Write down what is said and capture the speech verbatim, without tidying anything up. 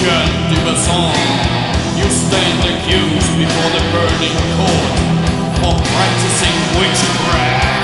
Christian Dubuisson, you stand accused before the burning court for practicing witchcraft.